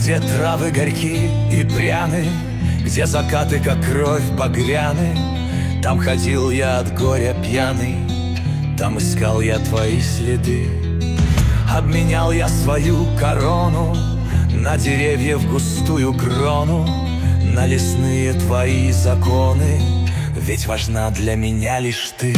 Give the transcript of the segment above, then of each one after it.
где травы горьки и пряны, где закаты, как кровь, багряны. Там ходил я от горя пьяный, там искал я твои следы. Обменял я свою корону на деревьев густую крону, на лесные твои законы, ведь важна для меня лишь ты.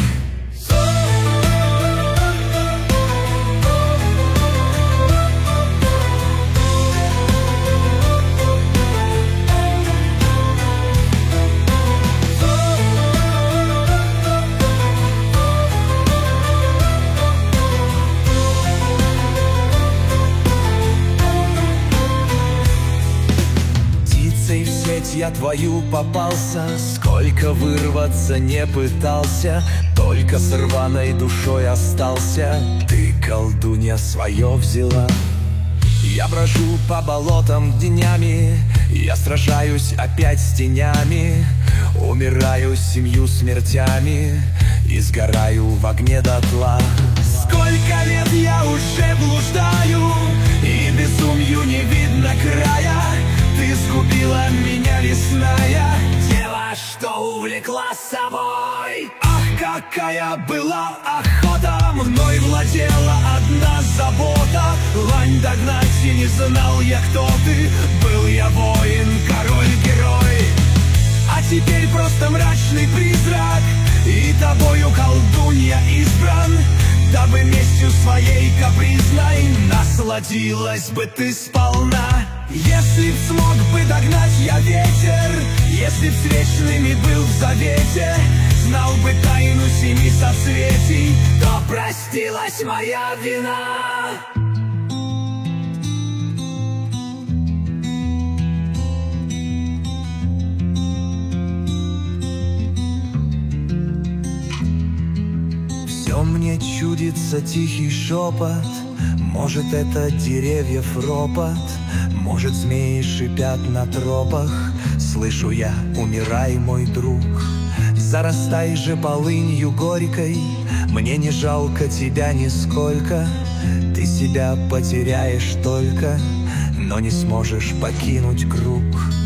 Я твою попался, сколько вырваться не пытался, только с рваной душой остался. Ты, колдунья, свое взяла. Я брожу по болотам днями, я сражаюсь опять с тенями, умираю 7 смертями и сгораю в огне дотла. Сколько лет я уже блуждаю, и безумью не видно края. Ты сгубила меня, лесная дева, что увлекла с собой. Ах, какая была охота, мной владела одна забота. Лань догнать, и не знал я, кто ты. Был я воин, король-герой, а теперь просто мрачный призрак, и тобою, колдунья, избран, дабы местью своей капризной насладилась бы ты сполна. Если б смог бы догнать я ветер, если б с вечными был в завете, знал бы тайну 7 соцветий, то простилась моя вина. Все мне чудится тихий шепот, может, это деревьев ропот, может, змеи шипят на тропах. Слышу я: умирай, мой друг, зарастай же полынью горькой. Мне не жалко тебя нисколько, ты себя потеряешь только, но не сможешь покинуть круг.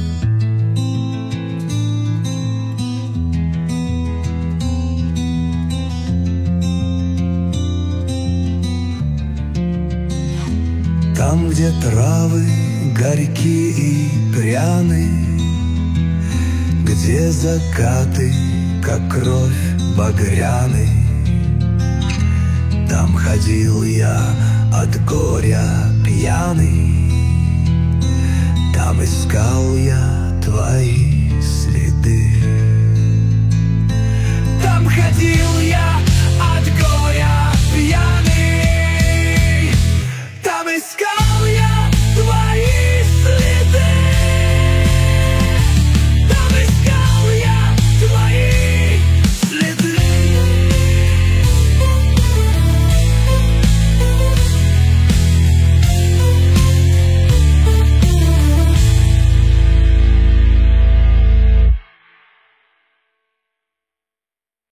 Там, где травы горьки и пряны, где закаты, как кровь, багряны, там ходил я от горя пьяный, там искал я твои следы. Там ходил